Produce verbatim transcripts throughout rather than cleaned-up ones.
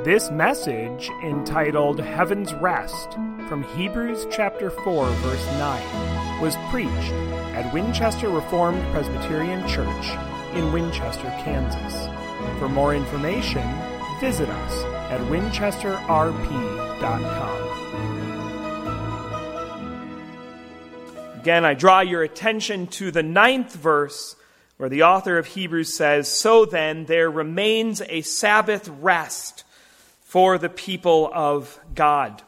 This message, entitled Heaven's Rest, from Hebrews chapter four, verse nine, was preached at Winchester Reformed Presbyterian Church in Winchester, Kansas. For more information, visit us at winchester r p dot com. Again, I draw your attention to the ninth verse, where the author of Hebrews says, "So then there remains a Sabbath rest for the people of God."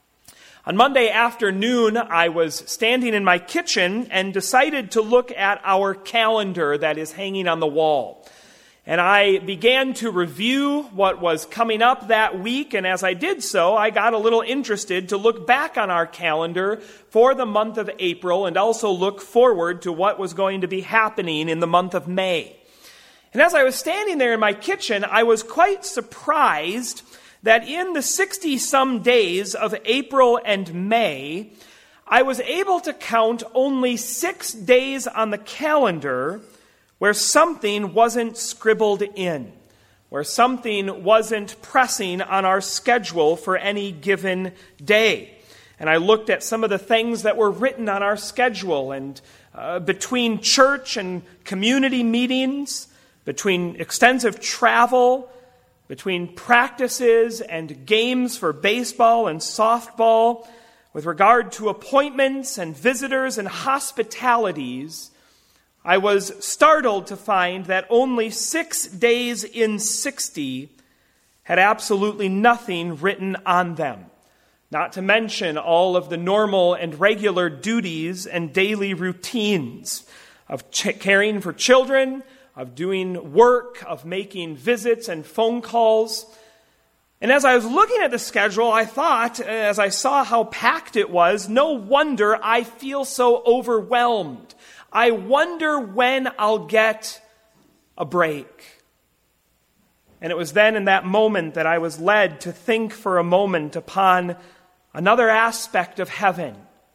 On Monday afternoon, I was standing in my kitchen and decided to look at our calendar that is hanging on the wall. And I began to review what was coming up that week, and as I did so, I got a little interested to look back on our calendar for the month of April and also look forward to what was going to be happening in the month of May. And as I was standing there in my kitchen, I was quite surprised that in the sixty-some days of April and May, I was able to count only six days on the calendar where something wasn't scribbled in, where something wasn't pressing on our schedule for any given day. And I looked at some of the things that were written on our schedule, and uh, between church and community meetings, between extensive travel, between practices and games for baseball and softball, with regard to appointments and visitors and hospitalities, I was startled to find that only six days in sixty had absolutely nothing written on them, not to mention all of the normal and regular duties and daily routines of ch- caring for children, of doing work, of making visits and phone calls. And as I was looking at the schedule, I thought, as I saw how packed it was, no wonder I feel so overwhelmed. I wonder when I'll get a break. And it was then in that moment that I was led to think for a moment upon another aspect of heaven.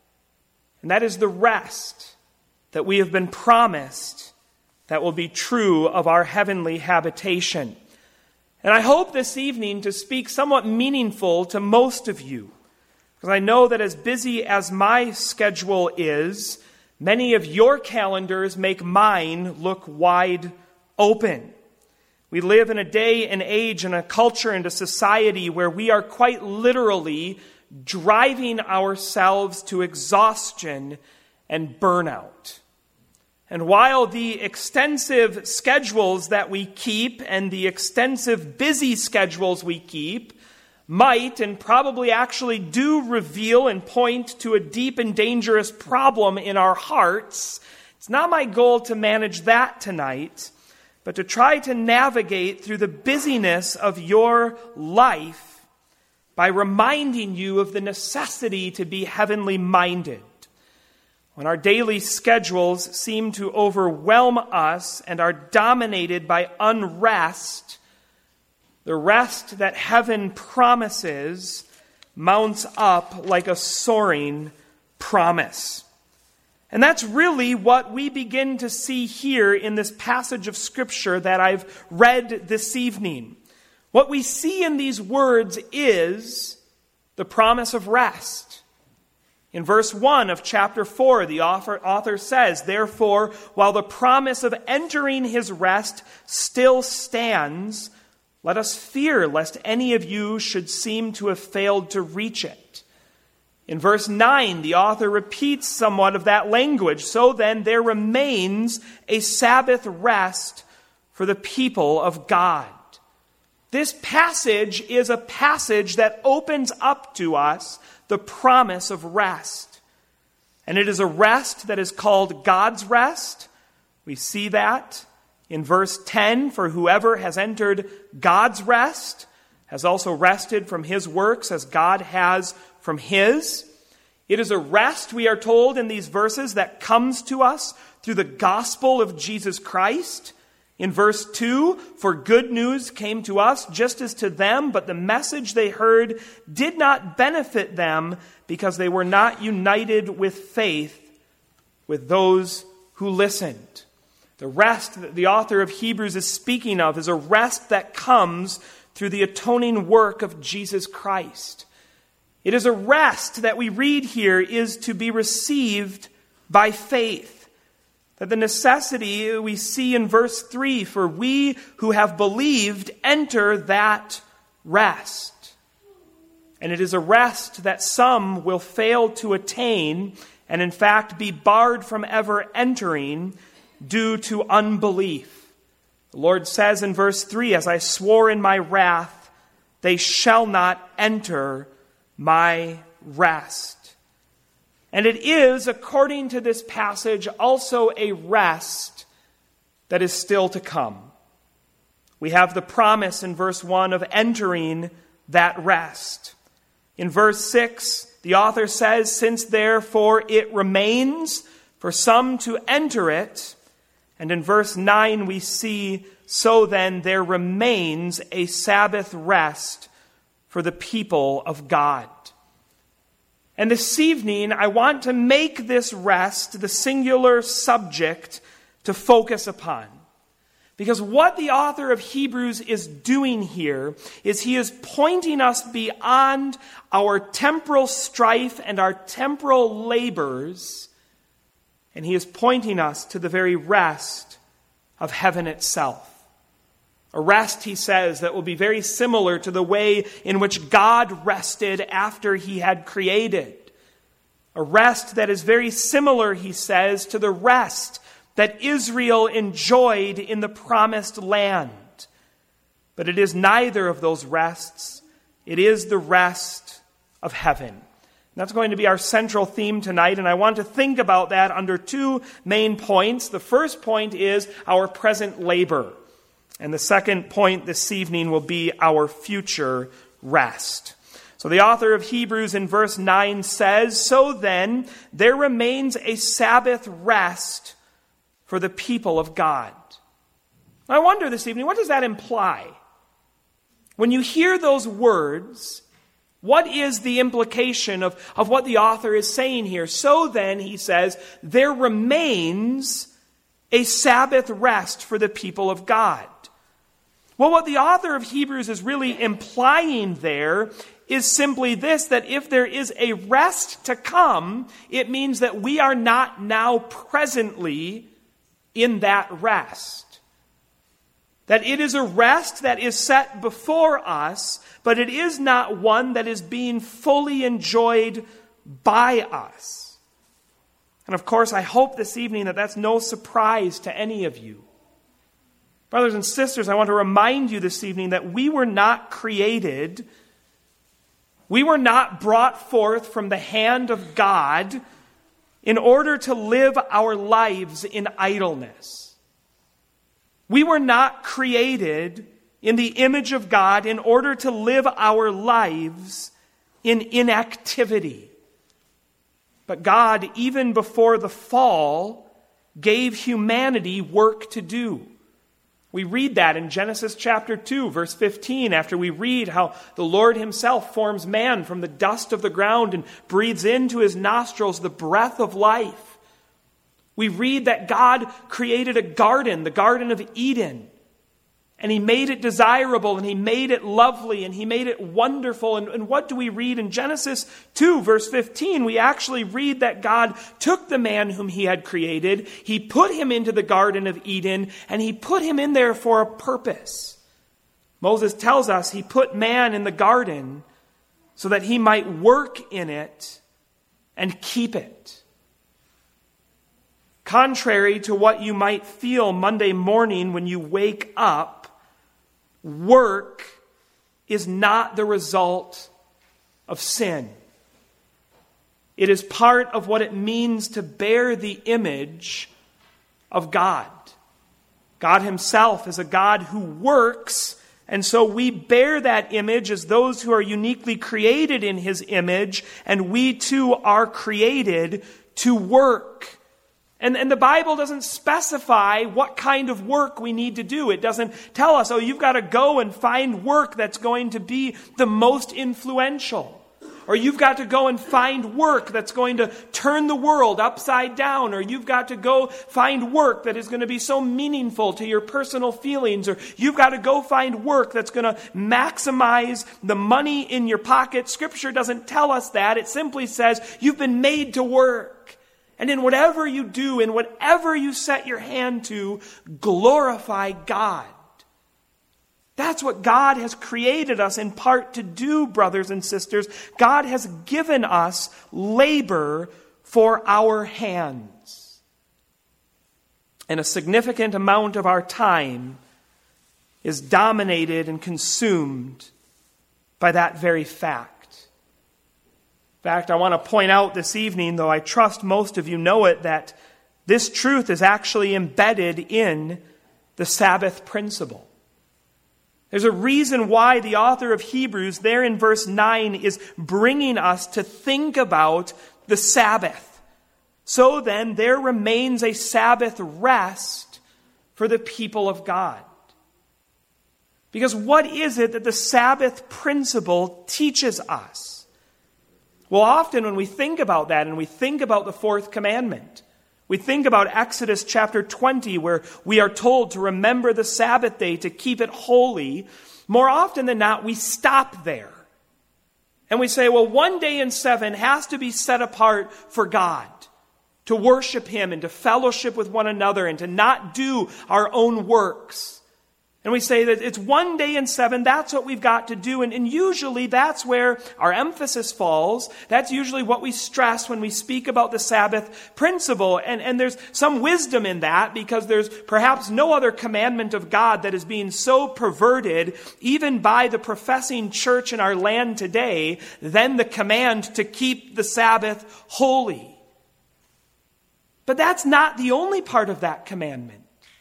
And that is the rest that we have been promised that will be true of our heavenly habitation. And I hope this evening to speak somewhat meaningful to most of you, because I know that as busy as my schedule is, many of your calendars make mine look wide open. We live in a day and age and a culture and a society where we are quite literally driving ourselves to exhaustion and burnout. And while the extensive schedules that we keep and the extensive busy schedules we keep might and probably actually do reveal and point to a deep and dangerous problem in our hearts, it's not my goal to manage that tonight, but to try to navigate through the busyness of your life by reminding you of the necessity to be heavenly minded. When our daily schedules seem to overwhelm us and are dominated by unrest, the rest that heaven promises mounts up like a soaring promise. And that's really what we begin to see here in this passage of Scripture that I've read this evening. What we see in these words is the promise of rest. In verse one of chapter four, the author, author says, "Therefore, while the promise of entering his rest still stands, let us fear lest any of you should seem to have failed to reach it." In verse nine, the author repeats somewhat of that language. "So then there remains a Sabbath rest for the people of God." This passage is a passage that opens up to us the promise of rest. And it is a rest that is called God's rest. We see that in verse ten, "For whoever has entered God's rest has also rested from his works as God has from his." It is a rest, we are told in these verses, that comes to us through the gospel of Jesus Christ. In verse two, "For good news came to us just as to them, but the message they heard did not benefit them because they were not united with faith with those who listened." The rest that the author of Hebrews is speaking of is a rest that comes through the atoning work of Jesus Christ. It is a rest that we read here is to be received by faith. That the necessity we see in verse three, for we who have believed enter that rest. And it is a rest that some will fail to attain and in fact be barred from ever entering due to unbelief. The Lord says in verse three, as I swore in my wrath, they shall not enter my rest. And it is, according to this passage, also a rest that is still to come. We have the promise in verse one of entering that rest. In verse six, the author says, since therefore it remains for some to enter it. And in verse nine we see, so then there remains a Sabbath rest for the people of God. And this evening, I want to make this rest the singular subject to focus upon. Because what the author of Hebrews is doing here is he is pointing us beyond our temporal strife and our temporal labors, and he is pointing us to the very rest of heaven itself. A rest, he says, that will be very similar to the way in which God rested after he had created. A rest that is very similar, he says, to the rest that Israel enjoyed in the promised land. But it is neither of those rests. It is the rest of heaven. And that's going to be our central theme tonight, and I want to think about that under two main points. The first point is our present labor. And the second point this evening will be our future rest. So the author of Hebrews in verse nine says, so then there remains a Sabbath rest for the people of God. I wonder this evening, what does that imply? When you hear those words, what is the implication of, of what the author is saying here? So then, he says, there remains a Sabbath rest for the people of God. Well, what the author of Hebrews is really implying there is simply this, that if there is a rest to come, it means that we are not now presently in that rest. That it is a rest that is set before us, but it is not one that is being fully enjoyed by us. And of course, I hope this evening that that's no surprise to any of you. Brothers and sisters, I want to remind you this evening that we were not created, we were not brought forth from the hand of God in order to live our lives in idleness. We were not created in the image of God in order to live our lives in inactivity. But God, even before the fall, gave humanity work to do. We read that in Genesis chapter two, verse fifteen, after we read how the Lord himself forms man from the dust of the ground and breathes into his nostrils the breath of life. We read that God created a garden, the Garden of Eden, and he made it desirable, and he made it lovely, and he made it wonderful. And, and what do we read in Genesis two, verse fifteen? We actually read that God took the man whom he had created, he put him into the Garden of Eden, and he put him in there for a purpose. Moses tells us he put man in the garden so that he might work in it and keep it. Contrary to what you might feel Monday morning when you wake up, work is not the result of sin. It is part of what it means to bear the image of God. God himself is a God who works, and so we bear that image as those who are uniquely created in his image, and we too are created to work. And, and the Bible doesn't specify what kind of work we need to do. It doesn't tell us, oh, you've got to go and find work that's going to be the most influential. or you've got to go and find work that's going to turn the world upside down, or you've got to go find work that is going to be so meaningful to your personal feelings, or you've got to go find work that's going to maximize the money in your pocket. Scripture doesn't tell us that. It simply says you've been made to work. And in whatever you do, in whatever you set your hand to, glorify God. That's what God has created us in part to do, brothers and sisters. God has given us labor for our hands. And a significant amount of our time is dominated and consumed by that very fact. In fact, I want to point out this evening, though I trust most of you know it, that this truth is actually embedded in the Sabbath principle. There's a reason why the author of Hebrews, there in verse nine, is bringing us to think about the Sabbath. So then, there remains a Sabbath rest for the people of God. Because what is it that the Sabbath principle teaches us? Well, often when we think about that and we think about the fourth commandment, we think about Exodus chapter twenty, where we are told to remember the Sabbath day, to keep it holy. More often than not, we stop there. And we say, well, one day in seven has to be set apart for God, to worship Him and to fellowship with one another and to not do our own works. And we say that it's one day in seven, that's what we've got to do. And, and usually that's where our emphasis falls. That's usually what we stress when we speak about the Sabbath principle. And, and there's some wisdom in that, because there's perhaps no other commandment of God that is being so perverted, even by the professing church in our land today, than the command to keep the Sabbath holy. But that's not the only part of that commandment.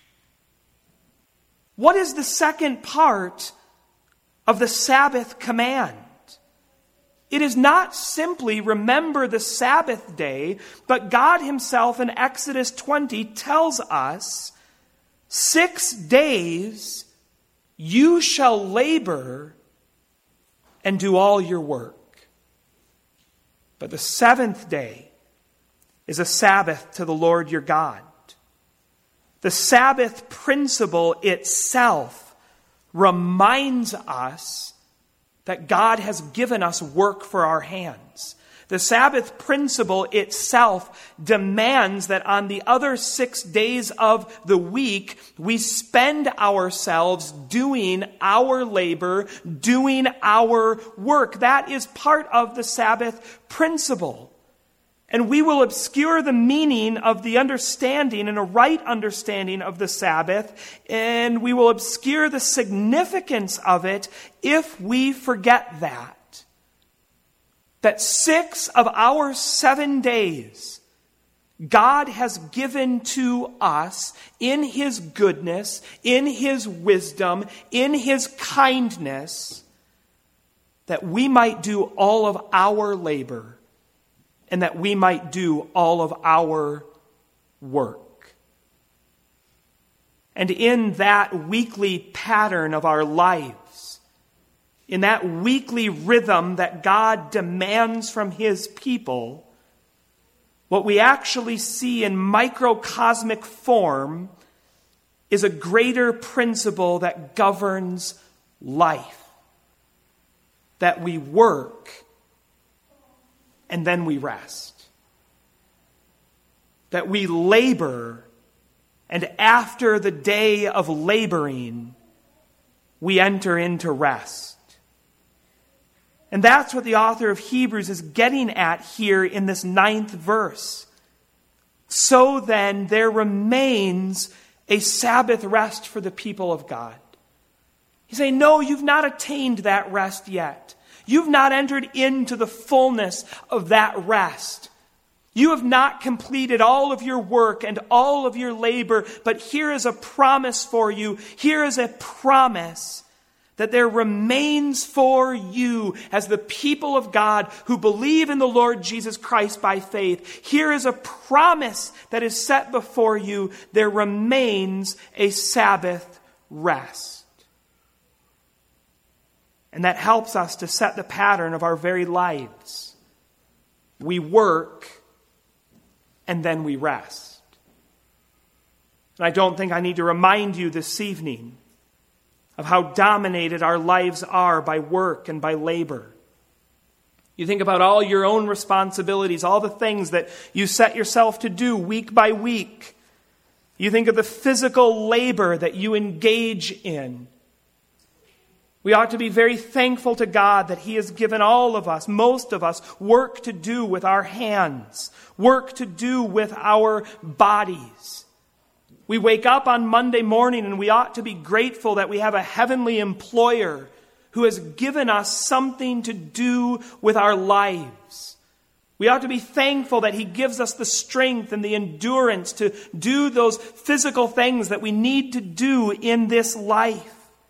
What is the second part of the Sabbath command? It is not simply remember the Sabbath day, but God Himself in Exodus twenty tells us, six days you shall labor and do all your work. But the seventh day is a Sabbath to the Lord your God. The Sabbath principle itself reminds us that God has given us work for our hands. The Sabbath principle itself demands that on the other six days of the week, we spend ourselves doing our labor, doing our work. That is part of the Sabbath principle. And we will obscure the meaning of the understanding and a right understanding of the Sabbath, and we will obscure the significance of it if we forget that. That six of our seven days, God has given to us in His goodness, in His wisdom, in His kindness, that we might do all of our labor, and that we might do all of our work. And in that weekly pattern of our lives, in that weekly rhythm that God demands from His people, what we actually see in microcosmic form is a greater principle that governs life. That we work and then we rest. That we labor, and after the day of laboring, we enter into rest. And that's what the author of Hebrews is getting at here in this ninth verse. So then there remains a Sabbath rest for the people of God. He's saying, no, you've not attained that rest yet. You've not entered into the fullness of that rest. You have not completed all of your work and all of your labor, but here is a promise for you. Here is a promise that there remains for you as the people of God who believe in the Lord Jesus Christ by faith. Here is a promise that is set before you. There remains a Sabbath rest. And that helps us to set the pattern of our very lives. We work, and then we rest. And I don't think I need to remind you this evening of how dominated our lives are by work and by labor. You think about all your own responsibilities, all the things that you set yourself to do week by week. You think of the physical labor that you engage in. We ought to be very thankful to God that He has given all of us, most of us, work to do with our hands, work to do with our bodies. We wake up on Monday morning and we ought to be grateful that we have a heavenly employer who has given us something to do with our lives. We ought to be thankful that He gives us the strength and the endurance to do those physical things that we need to do in this life.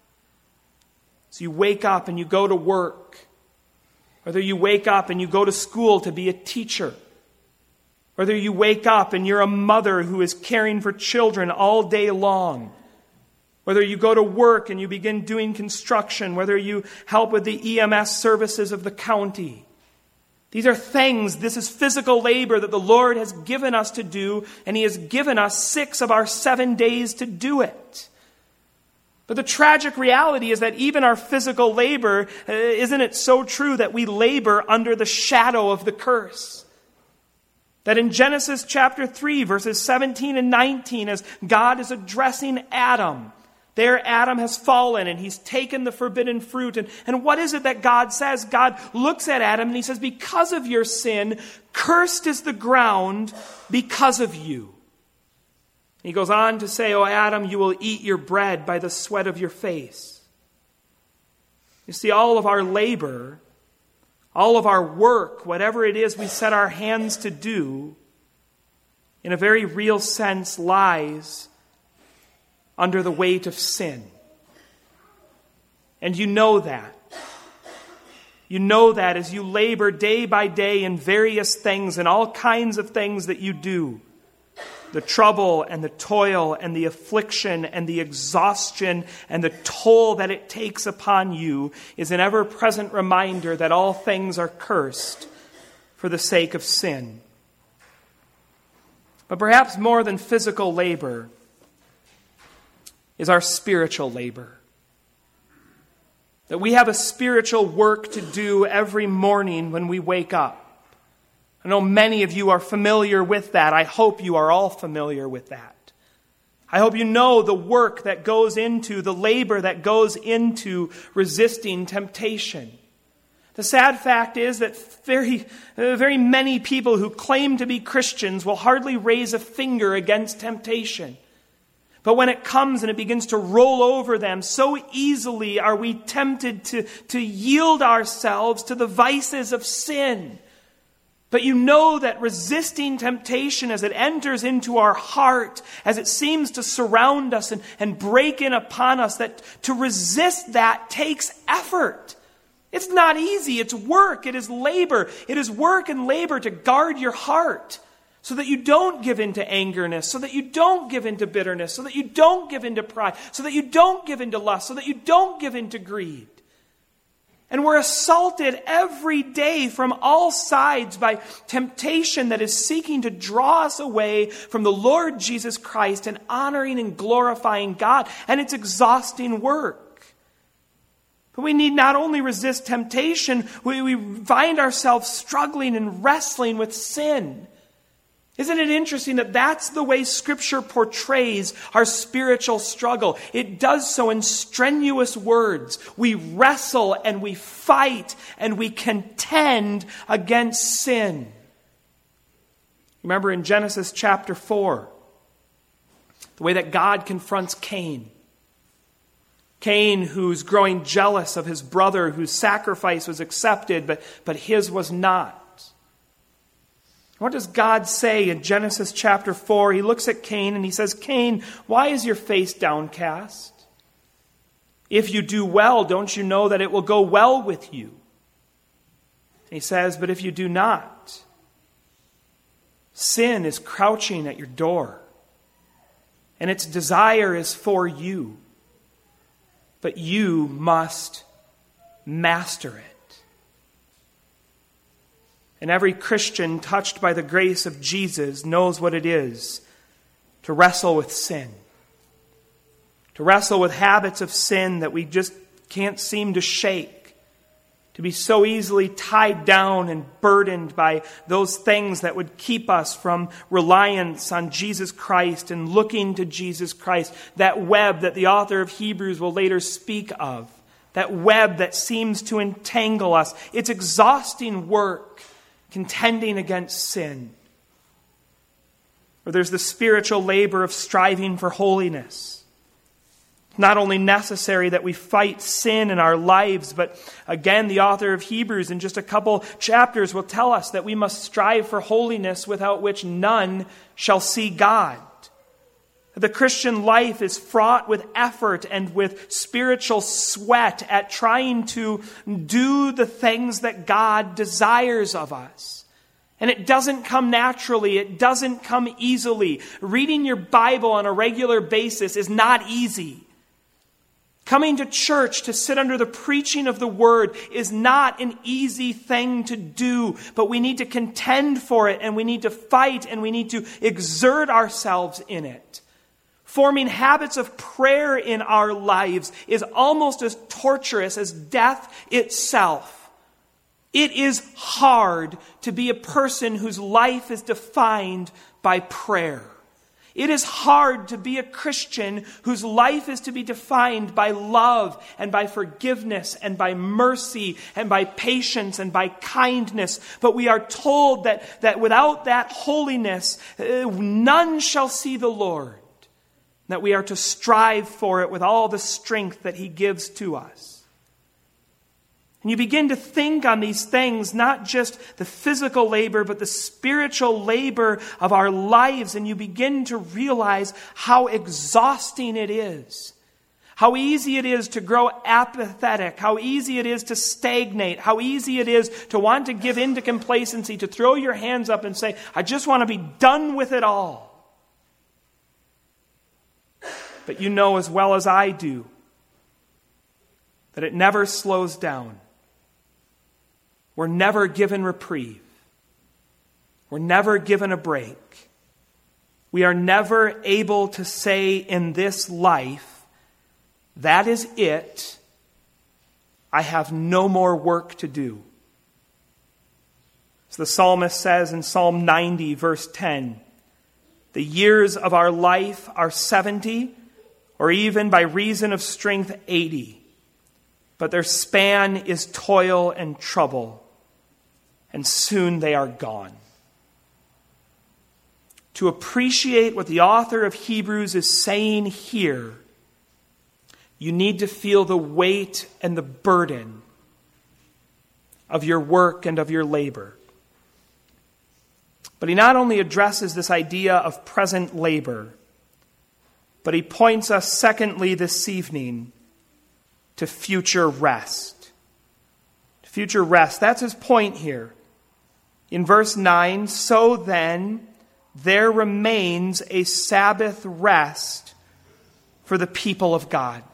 So you wake up and you go to work. Whether you wake up and you go to school to be a teacher. Whether you wake up and you're a mother who is caring for children all day long. Whether you go to work and you begin doing construction. Whether you help with the E M S services of the county. These are things, this is physical labor that the Lord has given us to do, and He has given us six of our seven days to do it. But the tragic reality is that even our physical labor, uh, isn't it so true that we labor under the shadow of the curse? That in Genesis chapter three, verses seventeen and nineteen, as God is addressing Adam, there Adam has fallen and he's taken the forbidden fruit. And, and what is it that God says? God looks at Adam and He says, because of your sin, cursed is the ground because of you. He goes on to say, O Adam, you will eat your bread by the sweat of your face. You see, all of our labor, all of our work, whatever it is we set our hands to do, in a very real sense lies under the weight of sin. And you know that. You know that as you labor day by day in various things and all kinds of things that you do. The trouble and the toil and the affliction and the exhaustion and the toll that it takes upon you is an ever-present reminder that all things are cursed for the sake of sin. But perhaps more than physical labor is our spiritual labor. That we have a spiritual work to do every morning when we wake up. I know many of you are familiar with that. I hope you are all familiar with that. I hope you know the work that goes into, the labor that goes into resisting temptation. The sad fact is that very, very many people who claim to be Christians will hardly raise a finger against temptation. But when it comes and it begins to roll over them, so easily are we tempted to, to yield ourselves to the vices of sin. But you know that resisting temptation as it enters into our heart, as it seems to surround us and, and break in upon us, that to resist that takes effort. It's not easy. It's work. It is labor. It is work and labor to guard your heart so that you don't give in to angerness, so that you don't give in to bitterness, so that you don't give in to pride, so that you don't give in to lust, so that you don't give in to greed. And we're assaulted every day from all sides by temptation that is seeking to draw us away from the Lord Jesus Christ and honoring and glorifying God. And it's exhausting work. But we need not only resist temptation, we, we find ourselves struggling and wrestling with sin. Isn't it interesting that that's the way Scripture portrays our spiritual struggle? It does so in strenuous words. We wrestle and we fight and we contend against sin. Remember in Genesis chapter four, the way that God confronts Cain. Cain, who's growing jealous of his brother whose sacrifice was accepted, but, but his was not. What does God say in Genesis chapter four? He looks at Cain and he says, Cain, why is your face downcast? If you do well, don't you know that it will go well with you? He says, but if you do not, sin is crouching at your door, and its desire is for you, but you must master it. And every Christian touched by the grace of Jesus knows what it is to wrestle with sin. To wrestle with habits of sin that we just can't seem to shake. To be so easily tied down and burdened by those things that would keep us from reliance on Jesus Christ and looking to Jesus Christ. That web that the author of Hebrews will later speak of. That web that seems to entangle us. It's exhausting work contending against sin. Or there's the spiritual labor of striving for holiness. Not only necessary that we fight sin in our lives, but again, the author of Hebrews in just a couple chapters will tell us that we must strive for holiness without which none shall see God. The Christian life is fraught with effort and with spiritual sweat at trying to do the things that God desires of us. And it doesn't come naturally. It doesn't come easily. Reading your Bible on a regular basis is not easy. Coming to church to sit under the preaching of the Word is not an easy thing to do, but we need to contend for it, and we need to fight, and we need to exert ourselves in it. Forming habits of prayer in our lives is almost as torturous as death itself. It is hard to be a person whose life is defined by prayer. It is hard to be a Christian whose life is to be defined by love and by forgiveness and by mercy and by patience and by kindness. But we are told that, that without that holiness, uh, none shall see the Lord. That we are to strive for it with all the strength that He gives to us. And you begin to think on these things, not just the physical labor, but the spiritual labor of our lives. And you begin to realize how exhausting it is. How easy it is to grow apathetic. How easy it is to stagnate. How easy it is to want to give in to complacency, to throw your hands up and say, I just want to be done with it all. But you know as well as I do that it never slows down. We're never given reprieve. We're never given a break. We are never able to say in this life, that is it. I have no more work to do. As the psalmist says in Psalm ninety, verse ten, the years of our life are seventy, or even by reason of strength eighty. But their span is toil and trouble, and soon they are gone. To appreciate what the author of Hebrews is saying here, you need to feel the weight and the burden of your work and of your labor. But he not only addresses this idea of present labor, but he points us, secondly, this evening, to future rest. Future rest. That's his point here. In verse nine, so then there remains a Sabbath rest for the people of God.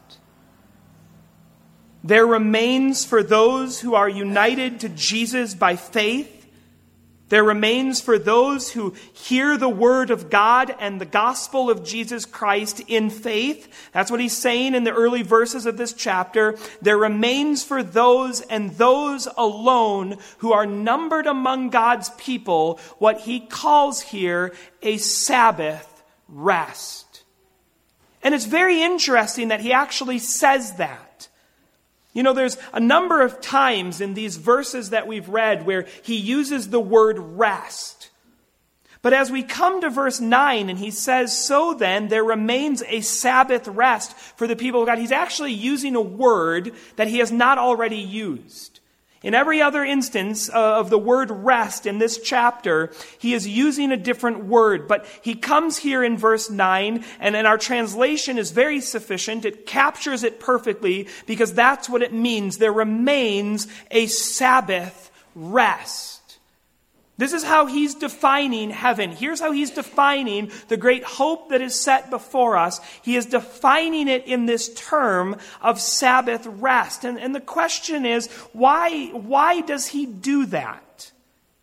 There remains for those who are united to Jesus by faith. There remains for those who hear the word of God and the gospel of Jesus Christ in faith. That's what he's saying in the early verses of this chapter. There remains for those and those alone who are numbered among God's people what he calls here a Sabbath rest. And it's very interesting that he actually says that. You know, there's a number of times in these verses that we've read where he uses the word rest. But as we come to verse nine and he says, so then there remains a Sabbath rest for the people of God, he's actually using a word that he has not already used. In every other instance of the word rest in this chapter, he is using a different word. But he comes here in verse nine, and then our translation is very sufficient. It captures it perfectly because that's what it means. There remains a Sabbath rest. This is how he's defining heaven. Here's how he's defining the great hope that is set before us. He is defining it in this term of Sabbath rest. And, and the question is, why, why does he do that?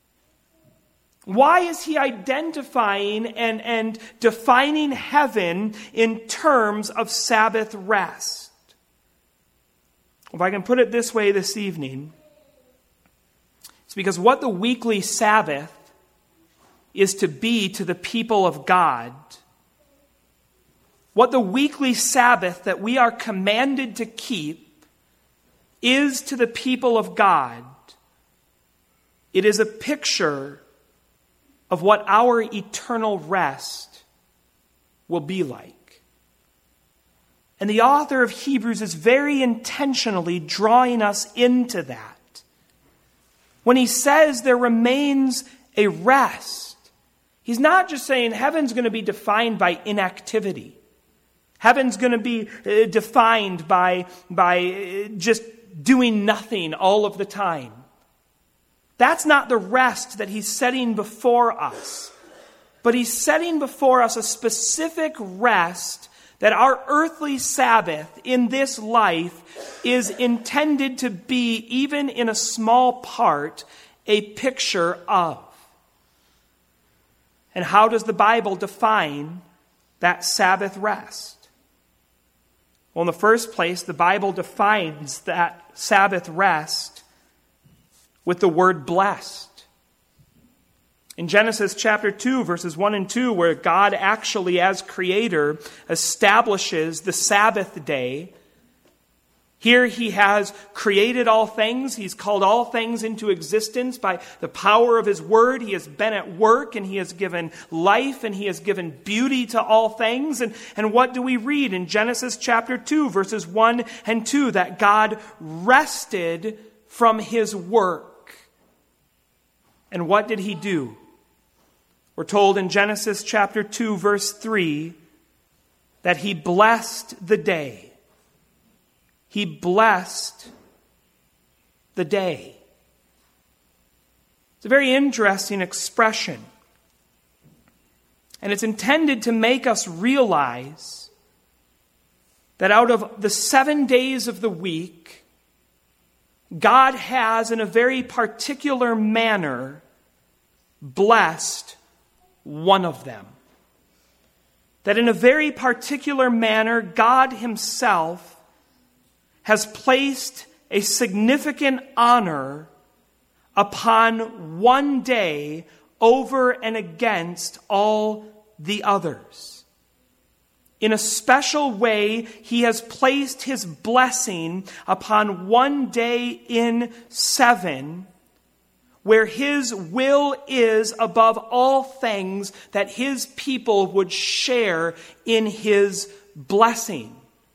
Why is he identifying and, and defining heaven in terms of Sabbath rest? If I can put it this way this evening, it's because what the weekly Sabbath is to be to the people of God, what the weekly Sabbath that we are commanded to keep is to the people of God, it is a picture of what our eternal rest will be like. And the author of Hebrews is very intentionally drawing us into that. When he says there remains a rest, he's not just saying heaven's going to be defined by inactivity. Heaven's going to be uh, defined by, by uh, just doing nothing all of the time. That's not the rest that he's setting before us. But he's setting before us a specific rest that our earthly Sabbath in this life is intended to be, even in a small part, a picture of. And how does the Bible define that Sabbath rest? Well, in the first place, the Bible defines that Sabbath rest with the word blessed. In Genesis chapter two, verses one and two, where God actually, as creator, establishes the Sabbath day, here he has created all things. He's called all things into existence by the power of his word. He has been at work, and he has given life, and he has given beauty to all things. And, and what do we read in Genesis chapter two, verses one and two? That God rested from his work. And what did he do? We're told in Genesis chapter two, verse three, that he blessed the day. He blessed the day. It's a very interesting expression. And it's intended to make us realize that out of the seven days of the week, God has, in a very particular manner, blessed one of them. That in a very particular manner, God himself has placed a significant honor upon one day over and against all the others. In a special way, he has placed his blessing upon one day in seven, where his will is above all things that his people would share in his blessing.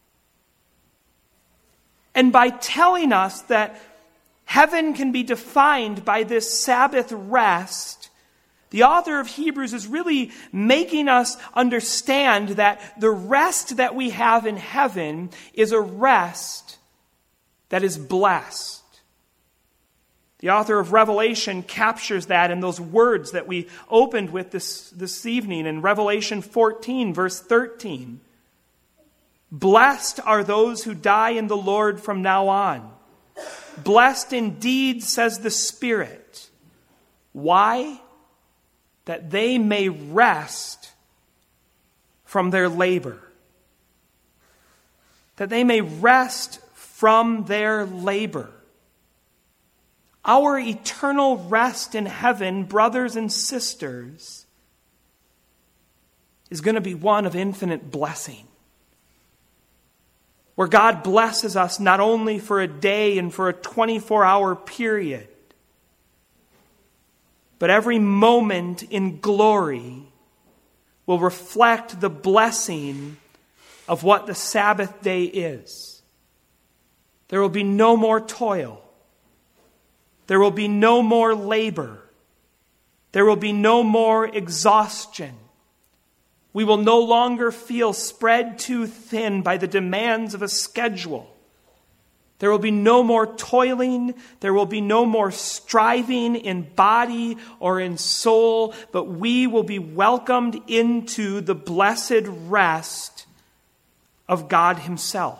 And by telling us that heaven can be defined by this Sabbath rest, the author of Hebrews is really making us understand that the rest that we have in heaven is a rest that is blessed. The author of Revelation captures that in those words that we opened with this, this evening in Revelation fourteen, verse thirteen. Blessed are those who die in the Lord from now on. Blessed indeed, says the Spirit. Why? That they may rest from their labor. That they may rest from their labor. Our eternal rest in heaven, brothers and sisters, is going to be one of infinite blessing. Where God blesses us not only for a day and for a twenty-four hour period, but every moment in glory will reflect the blessing of what the Sabbath day is. There will be no more toil. There will be no more labor. There will be no more exhaustion. We will no longer feel spread too thin by the demands of a schedule. There will be no more toiling. There will be no more striving in body or in soul, but we will be welcomed into the blessed rest of God himself.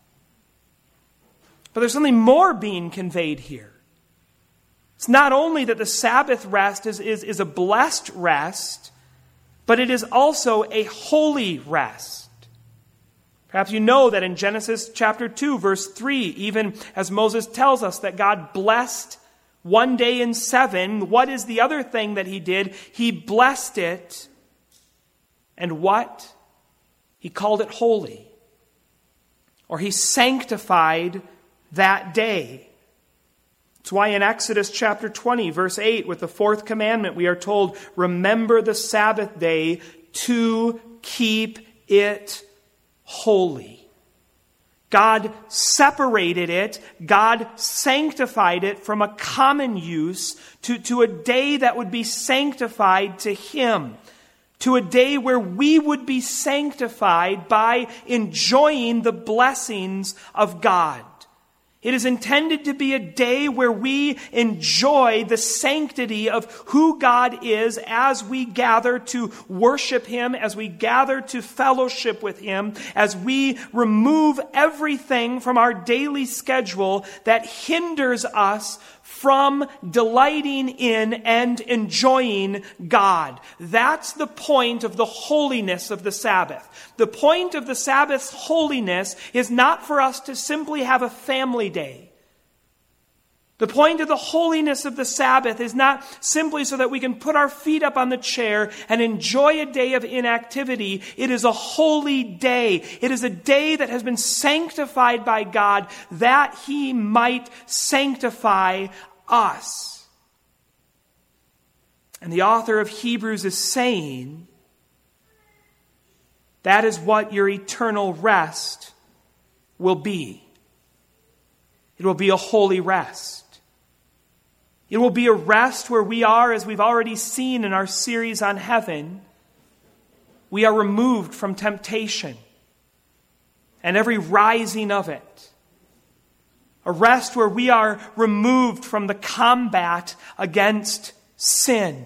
But there's something more being conveyed here. It's not only that the Sabbath rest is, is, is a blessed rest, but it is also a holy rest. Perhaps you know that in Genesis chapter two, verse three, even as Moses tells us that God blessed one day in seven, what is the other thing that he did? He blessed it, and what? He called it holy. Or he sanctified that day. It's why in Exodus chapter twenty, verse eight, with the fourth commandment, we are told, remember the Sabbath day to keep it holy. God separated it, God sanctified it from a common use to, to a day that would be sanctified to him. To a day where we would be sanctified by enjoying the blessings of God. It is intended to be a day where we enjoy the sanctity of who God is as we gather to worship him, as we gather to fellowship with him, as we remove everything from our daily schedule that hinders us from delighting in and enjoying God. That's the point of the holiness of the Sabbath. The point of the Sabbath's holiness is not for us to simply have a family day. The point of the holiness of the Sabbath is not simply so that we can put our feet up on the chair and enjoy a day of inactivity. It is a holy day. It is a day that has been sanctified by God that he might sanctify us. And the author of Hebrews is saying, that is what your eternal rest will be. It will be a holy rest. It will be a rest where we are, as we've already seen in our series on heaven, we are removed from temptation and every rising of it. A rest where we are removed from the combat against sin.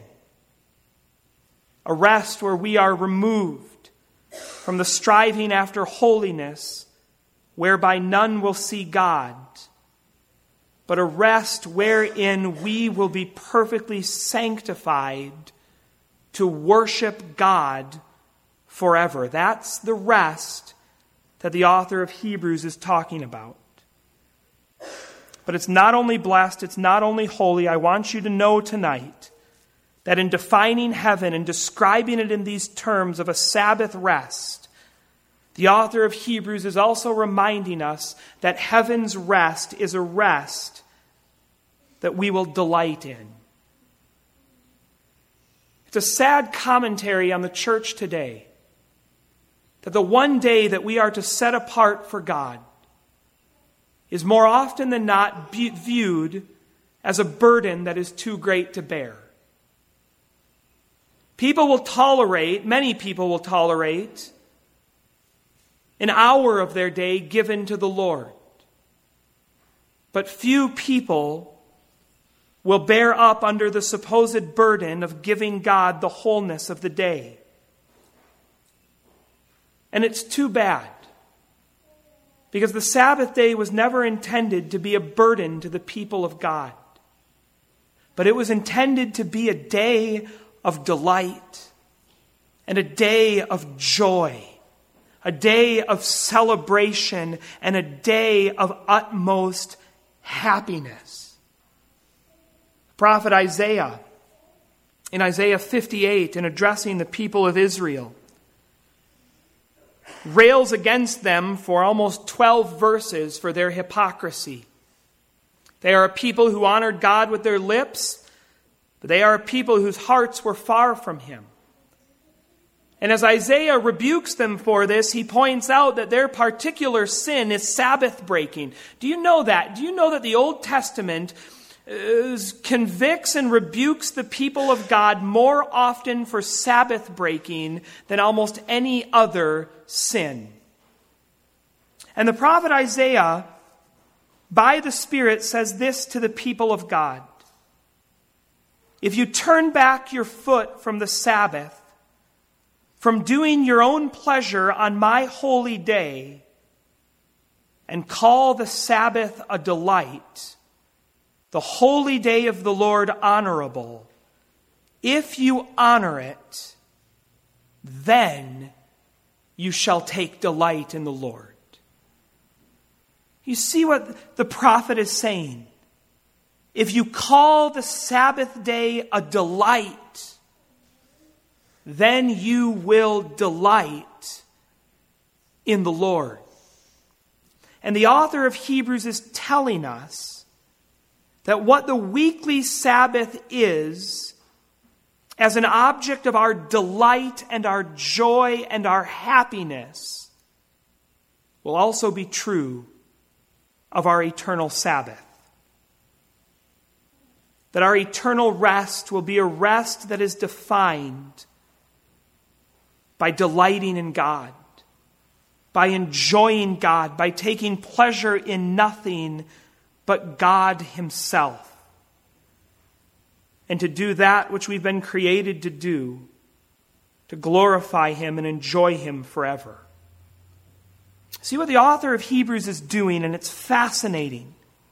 A rest where we are removed from the striving after holiness, whereby none will see God. But a rest wherein we will be perfectly sanctified to worship God forever. That's the rest that the author of Hebrews is talking about. But it's not only blessed, it's not only holy. I want you to know tonight that in defining heaven and describing it in these terms of a Sabbath rest, the author of Hebrews is also reminding us that heaven's rest is a rest that we will delight in. It's a sad commentary on the church today that the one day that we are to set apart for God is more often than not viewed as a burden that is too great to bear. People will tolerate, many people will tolerate, an hour of their day given to the Lord. But few people will bear up under the supposed burden of giving God the wholeness of the day. And it's too bad. Because the Sabbath day was never intended to be a burden to the people of God. But it was intended to be a day of delight and a day of joy, a day of celebration and a day of utmost happiness. The prophet Isaiah, in Isaiah fifty-eight, in addressing the people of Israel, rails against them for almost twelve verses for their hypocrisy. They are a people who honored God with their lips, but they are a people whose hearts were far from him. And as Isaiah rebukes them for this, he points out that their particular sin is Sabbath breaking. Do you know that? Do you know that the Old Testament convicts and rebukes the people of God more often for Sabbath breaking than almost any other sin? And the prophet Isaiah by the Spirit, says this to the people of God. If you turn back your foot from the Sabbath, from doing your own pleasure on my holy day, and call the Sabbath a delight, the holy day of the Lord honorable, if you honor it, then you shall take delight in the Lord. You see what the prophet is saying? If you call the Sabbath day a delight, then you will delight in the Lord. And the author of Hebrews is telling us that what the weekly Sabbath is, as an object of our delight and our joy and our happiness, will also be true of our eternal Sabbath. That our eternal rest will be a rest that is defined by delighting in God, by enjoying God, by taking pleasure in nothing but God Himself. And to do that which we've been created to do, to glorify Him and enjoy Him forever. See what the author of Hebrews is doing, and it's fascinating.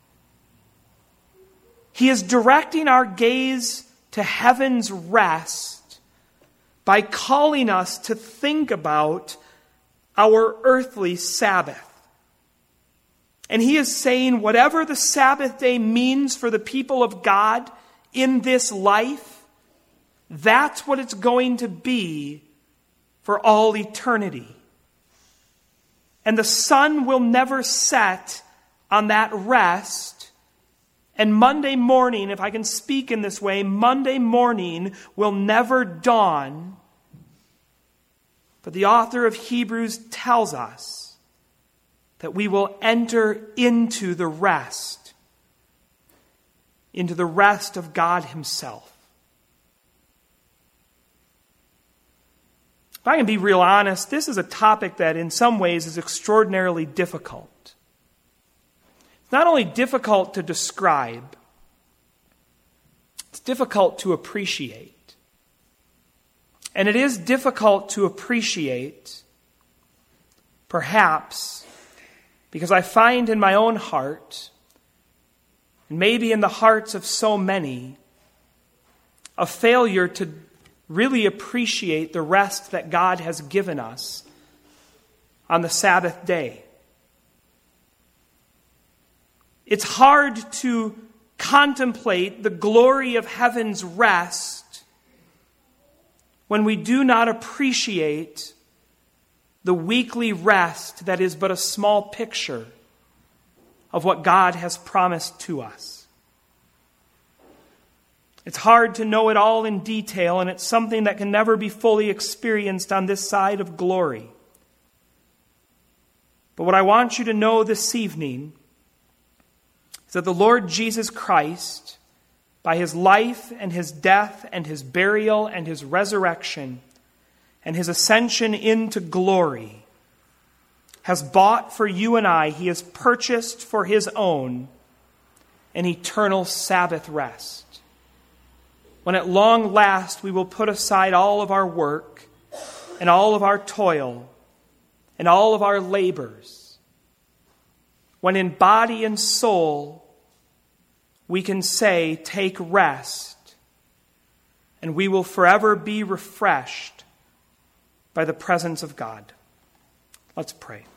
He is directing our gaze to heaven's rest by calling us to think about our earthly Sabbath. And he is saying whatever the Sabbath day means for the people of God in this life, that's what it's going to be for all eternity. And the sun will never set on that rest. And Monday morning, if I can speak in this way, Monday morning will never dawn. But the author of Hebrews tells us that we will enter into the rest, into the rest of God Himself. If I can be real honest, this is a topic that in some ways is extraordinarily difficult. It's not only difficult to describe, it's difficult to appreciate. And it is difficult to appreciate, perhaps, because I find in my own heart, and maybe in the hearts of so many, a failure to really appreciate the rest that God has given us on the Sabbath day. It's hard to contemplate the glory of heaven's rest when we do not appreciate the weekly rest that is but a small picture of what God has promised to us. It's hard to know it all in detail, and it's something that can never be fully experienced on this side of glory. But what I want you to know this evening is that the Lord Jesus Christ, by His life and His death and His burial and His resurrection and His ascension into glory, has bought for you and I, He has purchased for His own an eternal Sabbath rest. When at long last we will put aside all of our work and all of our toil and all of our labors. When in body and soul we can say, take rest, and we will forever be refreshed by the presence of God. Let's pray.